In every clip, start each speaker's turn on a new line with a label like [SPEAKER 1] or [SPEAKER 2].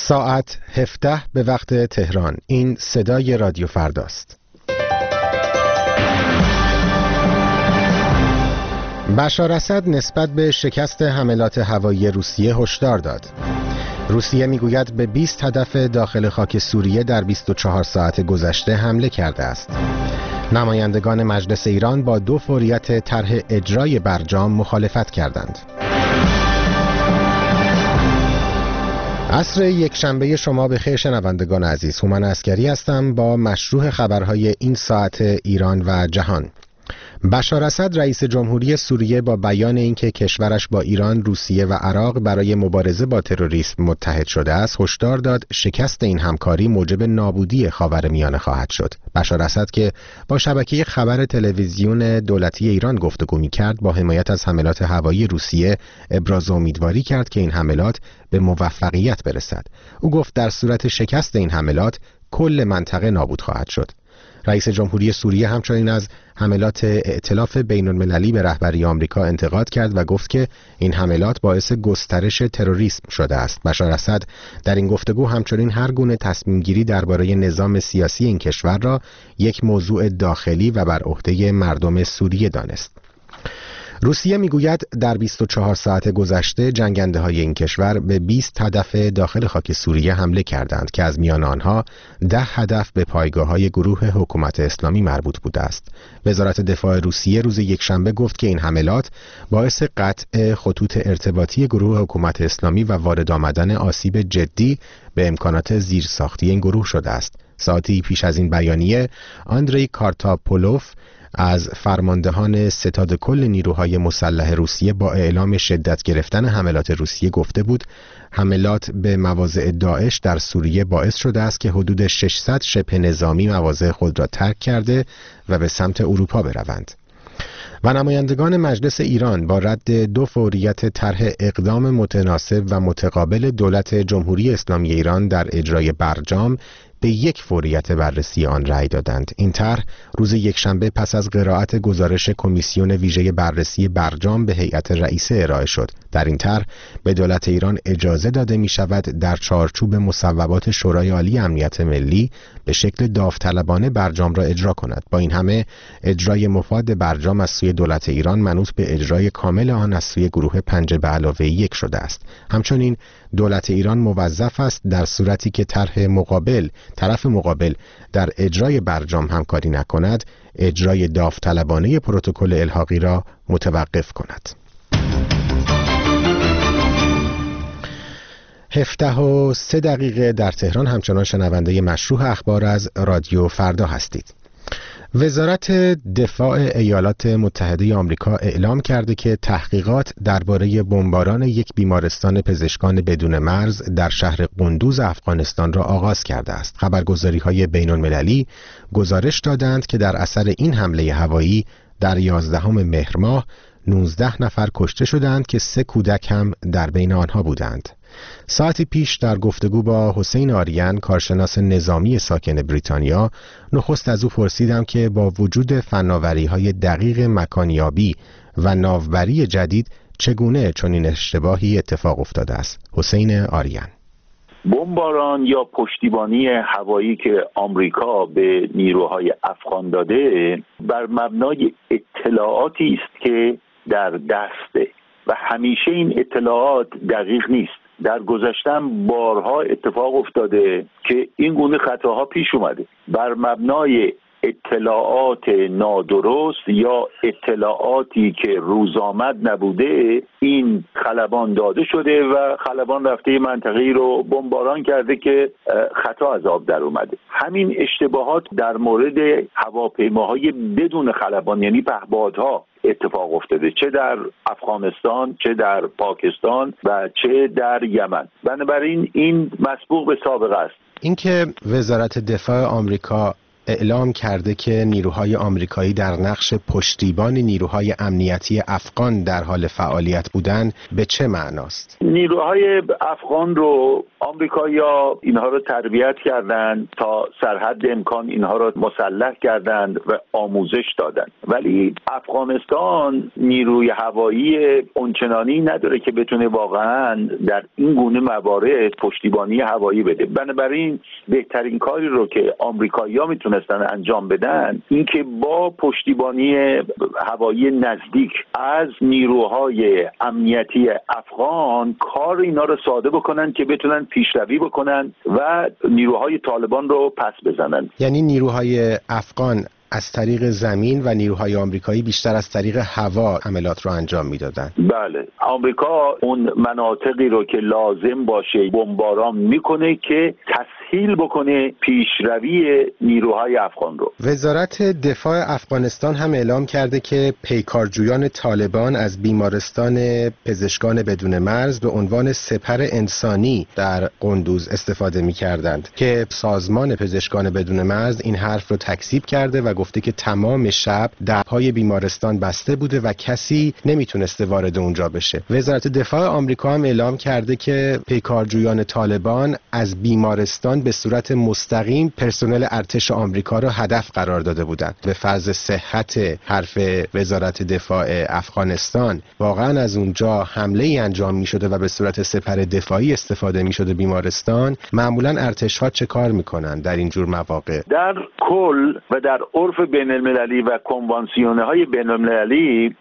[SPEAKER 1] ساعت 17 به وقت تهران. این صدای رادیو فرداست. بشار اسد نسبت به شکست حملات هوایی روسیه هشدار داد. روسیه میگوید به 20 هدف داخل خاک سوریه در 24 ساعت گذشته حمله کرده است. نمایندگان مجلس ایران با 2 فوریت طرح اجرای برجام مخالفت کردند. عصر یکشنبه شما بخیر شنوندگان عزیز. هومن عسکری هستم با مشروع خبرهای این ساعت ایران و جهان. بشار اسد رئیس جمهوری سوریه با بیان اینکه کشورش با ایران، روسیه و عراق برای مبارزه با تروریسم متحد شده است، هشدار داد شکست این همکاری موجب نابودی خاورمیانه خواهد شد. بشار اسد که با شبکه خبر تلویزیون دولتی ایران گفتگو می‌کرد، با حمایت از حملات هوایی روسیه ابراز امیدواری کرد که این حملات به موفقیت برسد. او گفت در صورت شکست این حملات کل منطقه نابود خواهد شد. رئیس جمهوری سوریه همچنین از حملات ائتلاف بین‌المللی به رهبری آمریکا انتقاد کرد و گفت که این حملات باعث گسترش تروریسم شده است. بشار اسد در این گفتگو همچنین هر گونه تصمیم گیری درباره نظام سیاسی این کشور را یک موضوع داخلی و بر عهده مردم سوریه دانست. روسیه میگوید در 24 ساعت گذشته جنگنده های این کشور به 20 هدف داخل خاک سوریه حمله کردند که از میان آنها 10 هدف به پایگاه های گروه حکومت اسلامی مربوط بوده است. وزارت دفاع روسیه روز یکشنبه گفت که این حملات باعث قطع خطوط ارتباطی گروه حکومت اسلامی و وارد آمدن آسیب جدی به امکانات زیرساختی این گروه شده است. ساعتی پیش از این بیانیه، آندری کارتاپولوف از فرماندهان ستاد کل نیروهای مسلح روسیه با اعلام شدت گرفتن حملات روسیه گفته بود حملات به مواضع داعش در سوریه باعث شده است که حدود 600 شبه نظامی مواضع خود را ترک کرده و به سمت اروپا بروند. و نمایندگان مجلس ایران با رد 2 فوریت طرح اقدام متناسب و متقابل دولت جمهوری اسلامی ایران در اجرای برجام به 1 فوریت بررسی آن رأی دادند. این طرح روز یکشنبه پس از قرائت گزارش کمیسیون ویژه بررسی برجام به هیئت رئیسه ارائه شد. در این طرح به دولت ایران اجازه داده می شود در چارچوب مصوبات شورای عالی امنیت ملی به شکل داوطلبانه برجام را اجرا کند. با این همه اجرای مفاد برجام از سوی دولت ایران منوط به اجرای کامل آن از سوی گروه 5+1 شده است. همچنین دولت ایران موظف است در صورتی که طرف مقابل در اجرای برجام همکاری نکند، اجرای داوطلبانه پروتکل الحاقی را متوقف کند. 17:03 در تهران. همچنان شنونده مشروع اخبار از رادیو فردا هستید. وزارت دفاع ایالات متحده آمریکا اعلام کرده که تحقیقات درباره بمباران یک بیمارستان پزشکان بدون مرز در شهر قندوز افغانستان را آغاز کرده است. خبرگزاری‌های بین‌المللی گزارش دادند که در اثر این حمله هوایی در 11 مهر ماه 19 نفر کشته شدند که 3 کودک هم در بین آنها بودند. ساعتی پیش در گفتگو با حسین آریان، کارشناس نظامی ساکن بریتانیا، نخست از او پرسیدم که با وجود فناوری‌های دقیق مکانیابی و ناوبری جدید چگونه چنین اشتباهی اتفاق افتاده است. حسین آریان:
[SPEAKER 2] بمباران یا پشتیبانی هوایی که آمریکا به نیروهای افغان داده بر مبنای اطلاعاتی است که در دسته و همیشه این اطلاعات دقیق نیست. در گذشتم بارها اتفاق افتاده که این گونه خطاها پیش اومده. بر مبنای اطلاعات نادرست یا اطلاعاتی که روزآمد نبوده این خلبان داده شده و خلبان رفته منطقه‌ای رو بمباران کرده که خطا از آب در اومده. همین اشتباهات در مورد هواپیماهای بدون خلبان یعنی پهپادها اتفاق افتاده، چه در افغانستان، چه در پاکستان و چه در یمن. بنابراین این مسبوق به سابقه است.
[SPEAKER 1] اینکه وزارت دفاع آمریکا اعلام کرده که نیروهای آمریکایی در نقش پشتیبان نیروهای امنیتی افغان در حال فعالیت بودند به چه معناست؟
[SPEAKER 2] نیروهای افغان رو آمریکایی‌ها اینها رو تربیت کردند، تا سرحد امکان اینها رو مسلح کردند و آموزش دادند، ولی افغانستان نیروی هوایی اونچنانی نداره که بتونه واقعا در این گونه موارد پشتیبانی هوایی بده. بنابراین بهترین کاری رو که آمریکایی‌ها میتونستن انجام بدن این که با پشتیبانی هوایی نزدیک از نیروهای امنیتی افغان کار اینا رو ساده بکنن که بتونن پیشروی بکنن و نیروهای طالبان رو پس بزنن.
[SPEAKER 1] یعنی نیروهای افغان از طریق زمین و نیروهای آمریکایی بیشتر از طریق هوا عملیات رو انجام میدادن.
[SPEAKER 2] بله، آمریکا اون مناطقی رو که لازم باشه بمباران میکنه که تسهیل بکنه پیشروی نیروهای افغان رو.
[SPEAKER 1] وزارت دفاع افغانستان هم اعلام کرده که پیکارجویان طالبان از بیمارستان پزشکان بدون مرز به عنوان سپر انسانی در قندوز استفاده میکردند که سازمان پزشکان بدون مرز این حرف رو تکذیب کرده و گفته که تمام شب درهای بیمارستان بسته بوده و کسی نمیتونسته وارد اونجا بشه. وزارت دفاع آمریکا هم اعلام کرده که پیکارجویان طالبان از بیمارستان به صورت مستقیم پرسنل ارتش آمریکا را هدف قرار داده بودند. به فرض صحت حرف وزارت دفاع افغانستان واقعا از اونجا حمله ای انجام میشده و به صورت سپر دفاعی استفاده میشده بیمارستان، معمولا ارتش‌ها چه کار میکنن در این جور مواقع؟
[SPEAKER 2] در کل و در عرف بین المللی و کنوانسیونه های بین المللی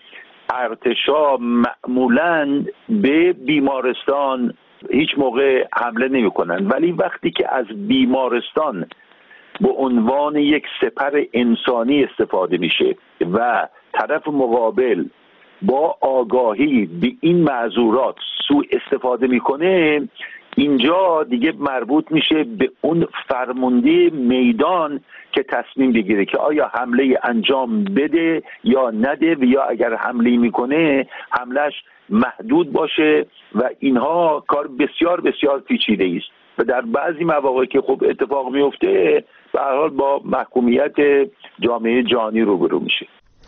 [SPEAKER 2] ارتشا معمولاً به بیمارستان هیچ موقع حمله نمی کنن، ولی وقتی که از بیمارستان به عنوان یک سپر انسانی استفاده میشه و طرف مقابل با آگاهی به این معذورات سوء استفاده میکنه، اینجا دیگه مربوط میشه به اون فرمانده میدان که تصمیم بگیره که آیا حمله انجام بده یا نده و یا اگر حمله میکنه حملش محدود باشه و اینها کار بسیار بسیار پیچیده است و در بعضی مواقع که خب اتفاق میفته به هر حال با محکومیت جامعه جهانی روبرو میشه.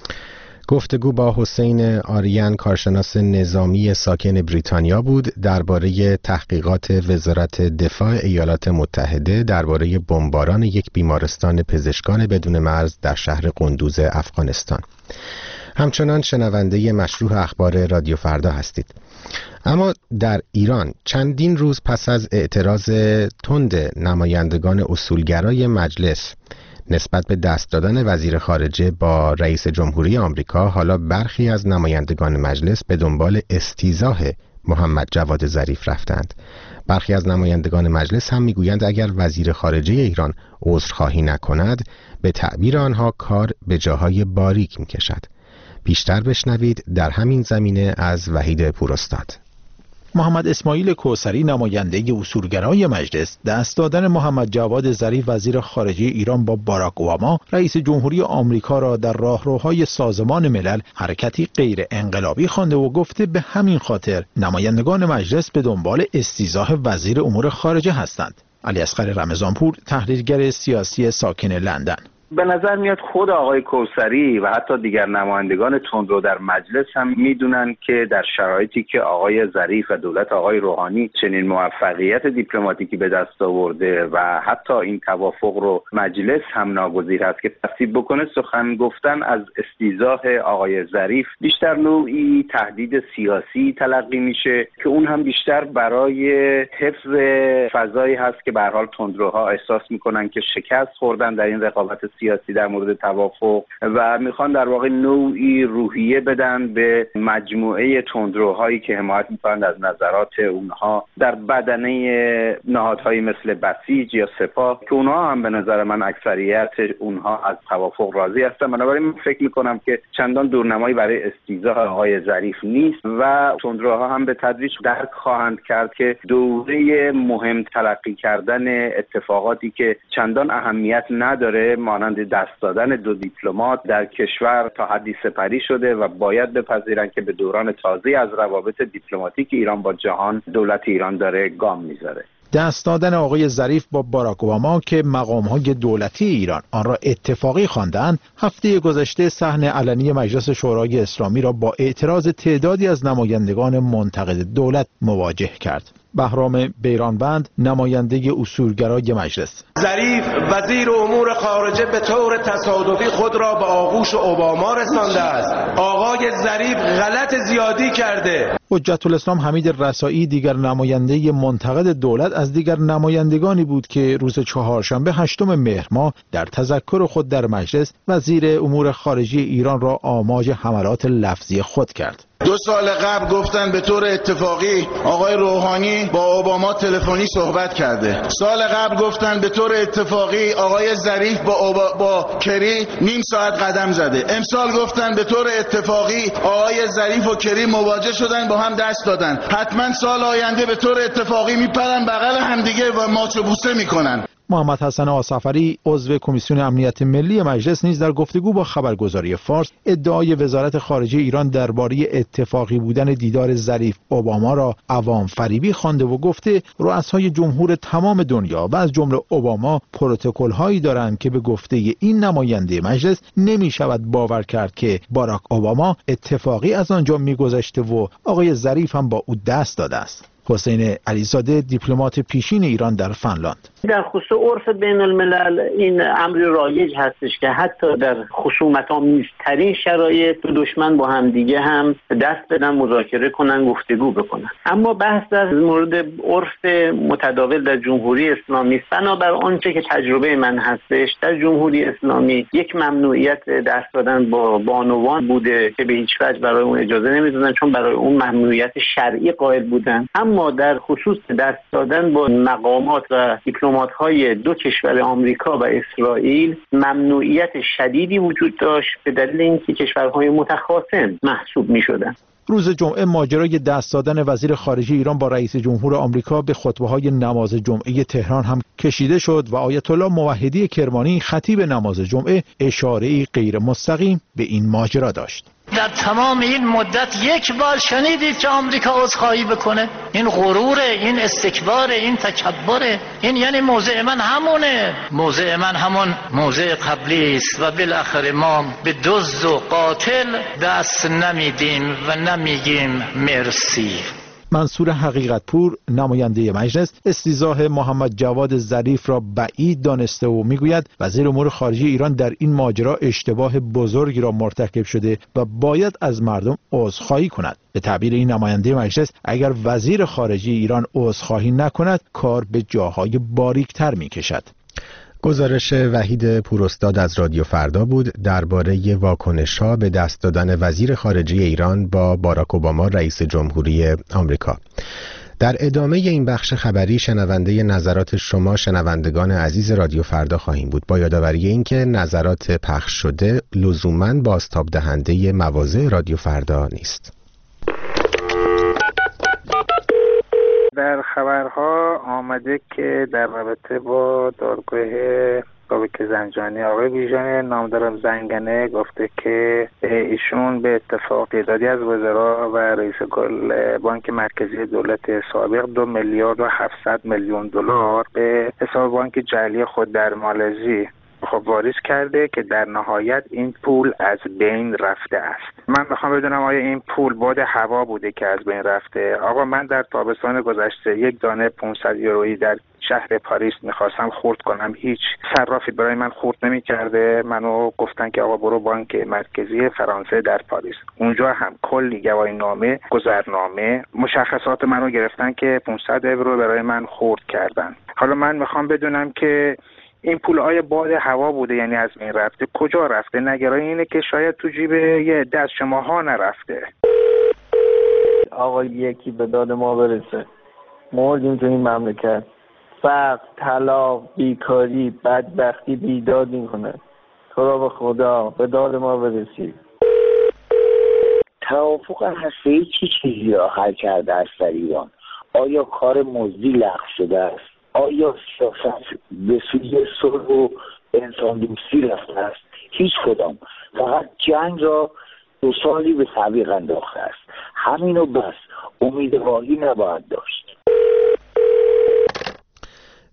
[SPEAKER 1] گفتگو با حسین آریان، کارشناس نظامی ساکن بریتانیا بود درباره تحقیقات وزارت دفاع ایالات متحده درباره بمباران یک بیمارستان پزشکان بدون مرز در شهر قندوز افغانستان. همچنان شنونده مشروع اخبار رادیو فردا هستید. اما در ایران چندین روز پس از اعتراض تند نمایندگان اصولگرای مجلس نسبت به دست دادن وزیر خارجه با رئیس جمهوری آمریکا، حالا برخی از نمایندگان مجلس به دنبال استیضاح محمد جواد ظریف رفتند. برخی از نمایندگان مجلس هم میگویند اگر وزیر خارجه ایران عذرخواهی نکند به تعبیر آنها کار به جاهای باریک میکشد. بیشتر بشنوید در همین زمینه از وحید پوراستاد.
[SPEAKER 3] محمد اسماعیل کوثری، نماینده اصولگرای مجلس، دست دادن محمد جواد ظریف وزیر خارجه ایران با باراک اوباما رئیس جمهوری آمریکا را در راهروهای سازمان ملل حرکتی غیر انقلابی خوانده و گفته به همین خاطر نمایندگان مجلس به دنبال استیضاح وزیر امور خارجه هستند. علی اصغر رمضانپور، تحلیلگر سیاسی ساکن لندن:
[SPEAKER 4] به نظر میاد خود آقای کوثری و حتی دیگر نمایندگان تندرو در مجلس هم میدونن که در شرایطی که آقای ظریف و دولت آقای روحانی چنین موفقیت دیپلماتیکی به دست آورده و حتی این توافق رو مجلس هم ناگزیر هست که تصویب بکنه، سخن گفتن از استیضاح آقای ظریف بیشتر نوعی تهدید سیاسی تلقی میشه که اون هم بیشتر برای حفظ فضایی هست که به هر حال تندروها احساس میکنن که شکست خوردن در این رقابت سیاسی در مورد توافق و میخوان در واقع نوعی روحیه بدن به مجموعه تندروهایی که حمایت میکنند از نظرات اونها در بدنه نهادهایی مثل بسیج یا سپاه که اونها هم به نظر من اکثریت اونها از توافق راضی هستن. بنابراین من فکر میکنم که چندان دورنمایی برای استیضاح آقای ظریف نیست و تندروها هم به تدریج درک خواهند کرد که دوره مهم تلقی کردن اتفاقاتی که چندان اهمیت نداره مانند دست دادن دو دیپلمات در کشور تا حدی سپری شده و باید بپذیرند که به دوران تازه از روابط دیپلماتیک ایران با جهان دولت ایران داره گام میذاره.
[SPEAKER 3] دست دادن آقای ظریف با باراک اوباما که مقام‌های دولتی ایران آن را اتفاقی خواندند، هفته گذشته صحن علنی مجلس شورای اسلامی را با اعتراض تعدادی از نمایندگان منتقد دولت مواجه کرد. بهرام بیرانوند، نماینده اصولگرای مجلس:
[SPEAKER 5] ظریف وزیر امور خارجه به طور تصادفی خود را به آغوش اوباما رسانده است. آقای ظریف غلط زیادی کرده.
[SPEAKER 3] حجت الاسلام حمید رسایی، دیگر نماینده منتقد دولت، از دیگر نمایندگانی بود که روز چهارشنبه 8 مهر ماه در تذکر خود در مجلس وزیر امور خارجه ایران را آماج حملات لفظی خود کرد.
[SPEAKER 6] 2 سال قبل گفتن به طور اتفاقی آقای روحانی با اوباما تلفنی صحبت کرده. سال قبل گفتن به طور اتفاقی آقای ظریف با کری نیم ساعت قدم زده. امسال گفتن به طور اتفاقی آقای ظریف و کری مواجه شدن، با هم دست دادن. حتما سال آینده به طور اتفاقی میپرن بغل همدیگه و ماچ و بوسه میکنن.
[SPEAKER 3] محمد حسن آصفری، عضو کمیسیون امنیت ملی مجلس، نیز در گفتگو با خبرگزاری فارس ادعای وزارت خارجه ایران درباره اتفاقی بودن دیدار ظریف اوباما را عوام فریبی خوانده و گفته رؤسای جمهور تمام دنیا و از جمله اوباما پروتکل‌هایی دارند که به گفته این نماینده مجلس نمی شود باور کرد که باراک اوباما اتفاقی از آنجا می‌گذشته و آقای ظریف هم با او دست داده است. حسین علیزاده، دیپلمات پیشین ایران در فنلاند:
[SPEAKER 7] در خصوص عرف بین الملل این امر رایج هستش که حتی در خصومت‌آمیزترین شرایط دو دشمن با هم دیگه هم دست بدن، مذاکره کنن، گفتگو بکنن. اما بحث در مورد عرف متداول در جمهوری اسلامی است. بنابر آنچه که تجربه من هستش، در جمهوری اسلامی یک ممنوعیت دست دادن با بانوان بوده که به هیچ وجه برای اون اجازه نمیدادن، چون برای اون ممنوعیت شرعی قائل بودن. اما در خصوص دست دادن با مقامات و دیپلمات‌های دو کشور آمریکا و اسرائیل ممنوعیت شدیدی وجود داشت به دلیل اینکه کشورهای متخاصم محسوب می‌شدند.
[SPEAKER 3] روز جمعه ماجرای دست دادن وزیر خارجه ایران با رئیس جمهور آمریکا به خطبه‌های نماز جمعه تهران هم کشیده شد و آیت الله موحدی کرمانی، خطیب نماز جمعه، اشاره‌ای غیر مستقیم به این ماجرا داشت.
[SPEAKER 8] در تمام این مدت یک بار شنیدید که آمریکا عذرخواهی بکنه؟ این غروره، این استکباره، این تکبره. این یعنی موضع من همونه. موضع من همون موضع قبلی است و بالاخره ما به دزد و قاتل دست نمیدیم و نمیگیم مرسی.
[SPEAKER 3] منصور حقیقتپور، نماینده مجلس، استیضاح محمد جواد ظریف را بعید دانسته و میگوید وزیر امور خارجه ایران در این ماجرا اشتباه بزرگی را مرتکب شده و باید از مردم عذرخواهی کند. به تعبیر این نماینده مجلس، اگر وزیر خارجه ایران عذرخواهی نکند کار به جاهای باریکتر میکشد.
[SPEAKER 1] گزارش وحید پوراستاد از رادیو فردا بود درباره واکنش‌ها به دست دادن وزیر خارجه ایران با باراک اوباما رئیس جمهوری آمریکا. در ادامه این بخش خبری شنونده نظرات شما شنوندگان عزیز رادیو فردا خواهیم بود، با یادآوری اینکه نظرات پخش شده لزوماً بازتاب دهنده مواضع رادیو فردا نیست.
[SPEAKER 9] در خبرها آمده که در رابطه با دادگاه بابک زنجانی آقای ویژن نامدار زنگنه گفته که ایشون به اتفاق تعدادی از وزرا و رئیس بانک مرکزی دولت سابق 2 میلیارد و 700 میلیون دلار به حساب بانک جعلی خود در مالزی واریز کرده که در نهایت این پول از بین رفته است. من میخوام بدونم آیا این پول باد هوا بوده که از بین رفته؟ آقا من در تابستان گذشته 1 دانه 500 یورویی در شهر پاریس میخواستم خرد کنم، هیچ صرافی برای من خرد نمیکرده. منو گفتن که آقا برو بانک مرکزی فرانسه در پاریس. اونجا هم کلی گواهینامه، گذرنامه، مشخصات منو گرفتن که 500 یورو برای من خرد کردن. حالا من میخوام بدونم که این پول آیا باد هوا بوده، یعنی از بین رفته؟ کجا رفته؟ نگران اینه که شاید تو جیب یه دست شماها نرفته.
[SPEAKER 10] آقا یکی به داد ما برسه. مردیم تو این مملکت. فقر، طلاق، بیکاری، بدبختی بیداد میکنه. تو را به خدا به داد ما برسی.
[SPEAKER 11] توافق هسته‌ای چه چیزی را حل کرده است در ایران؟ آیا کار مزدی لغو شده است؟ آیا سیاست به سوی صلح و انسان دوستی رفته است؟ هیچ کدام. فقط جنگ را 2 سالی به تعویق انداخته است. همینو بس. امیدواری نباید داشت.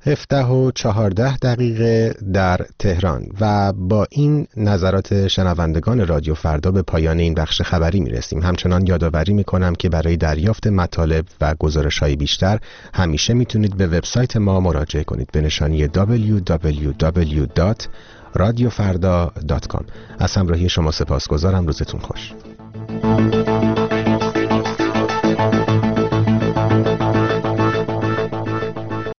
[SPEAKER 1] 17:14 در تهران. و با این نظرات شنوندگان رادیو فردا به پایان این بخش خبری میرسیم. همچنان یادآوری میکنم که برای دریافت مطالب و گزارش‌های بیشتر همیشه میتونید به وبسایت ما مراجعه کنید به نشانی www.radiofarda.com. از همراهی شما سپاسگزارم. روزتون خوش.